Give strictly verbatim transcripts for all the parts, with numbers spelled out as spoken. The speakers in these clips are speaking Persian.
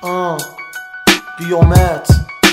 آه قیامت.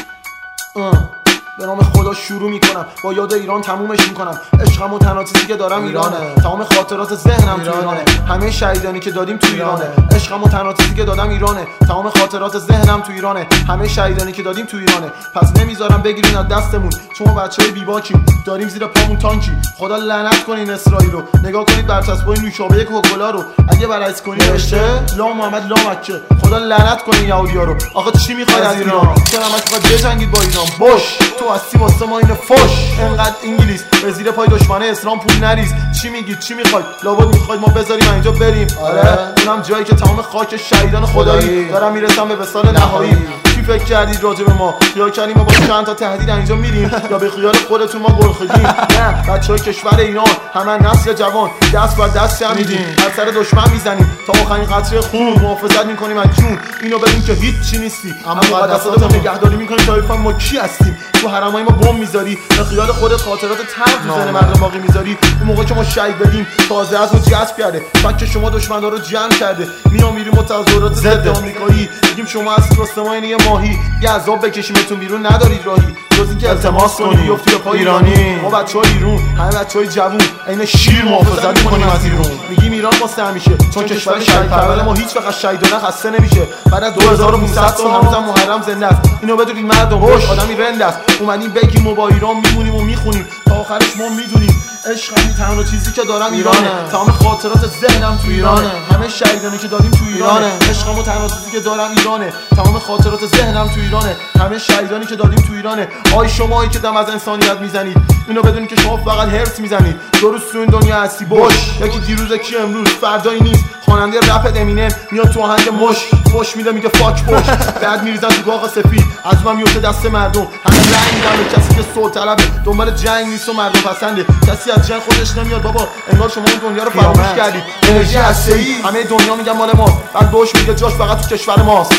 آه به نام خدا شروع میکنم، با یاد ایران تمومش میکنم. عشقم و تنها چیزی که دارم ایرانه. تمام خاطرات ذهنم تو ایرانه. همه شهیدانی که دادیم تو ایرانه. عشقم و تنها چیزی که دادم ایرانه. تمام خاطرات ذهنم تو ایرانه. همه شهیدانی که دادیم تو ایرانه. پس نمیذارم بگیرین از دستمون، چون ما بچهای بیباکیم، داریم زیر پامون تانکی. خدا لعنت کنه این اسرائیل رو. نگاه کنید برچسبای نوشابه کوکاکولا رو، اگه برعکس کنی نوشته لا محمد لا مکه. خدا لعنت کنه یهودیا رو. آخه چی میخواد از ایران؟ چرا همش میخواد بجنگید با ایران؟ باش تو هستی واسه ما اینو فش. انقدر انگلیس به زیر پای دشمنه اسلام پول نریز. چی میگید چی میخواید؟ لابد میخواید ما بذاریم اینجا بریم؟ آره اونم جایی که تمام خاک شهیدان خدایی دارم میرسم به وصال نهایی. چی فکر کردید راجع به ما؟ خیال کردیم ما با چند تا تهدید اینجا میریم، یا به خیال خودتون ما گرخیدیم؟ نه، بچهای کشور ایران همه نسل جوان دست بر دست هم میدیم، از سر دشمن میزنیم تا آخرین قطره خون، محافظت میکنیم از جون. اینو بدون که هیچ چی نیستی، اما مقدساتمون نگهداری میکنیم تا بفهمیم ما کی هستیم. تو حرمای ما بم میذاری، به خیال خودت خاطرات تلخ تو ذهن مردم باقی میذاری. اون موقع که ما شهید بدیم تازه از ما جذب کرده، فکر شما دشمنا رو جمع کرده. میام میریم تظاهرات ضد آمریکایی، میگیم شما از راستماین یه ماهی، یه عذاب بکشیمتون بیرون ندارید راهی جز اینکه التماس کنی بیفتی به پای ایرانی. ما بچهای ایران، همه بچهای جوون، عین شیر محافظت میکنیم از ایران. میگیم ایران واسه همیشه، چون کشور شهید پرور ما هیچ وقت شهیدانه خسته نمیشه. بعد از دو هزار و پانصد سال هنوزم محرم زنده است. اینو بدونید مردم، هوش آدمی رند است. اومدیم بگیم ما با ایران میمونیم و میخونیم تا آخرش ما میدونیم. عشقم تنها چیزی که دارم ایرانه. تمام خاطرات ذهنم تو ایرانه. همه شهیدانی که دادیم تو ایرانه. عشقم تنها چیزی که دارم ایرانه. تمام خاطرات ذهنم تو ایرانه. همه شهیدانی که دادیم تو ایرانه. آی شمایی که دم از انسانیت میزنید، اینو بدونید که شما فقط هرس میزنید. دو روز تو این دنیا هستی باش، یکی دیروزه کی امروز، فردایی نیست. خواننده رپ امینم میاد تو آهنگ مش فوش میده، میگه فاک پوش. بعد میریزن تو باغ سفید، از من میفته دست مردم. همه رنگ میدن به کسی که صلح طلبه، دنبال جنگ نیست و مردم پسنده. کسی از جنگ خودش نمیاد بابا، انگار شما اون دنیا رو فراموش کردید. انرژی هسته‌ای همه دنیا میگن مال ما، بعد بوش میگه جاش فقط تو کشور ماست.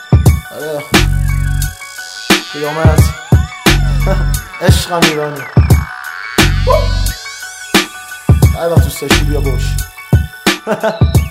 آره قیامت. عشقم ایرانه. هر وقت دوست داشتی بیا بوش.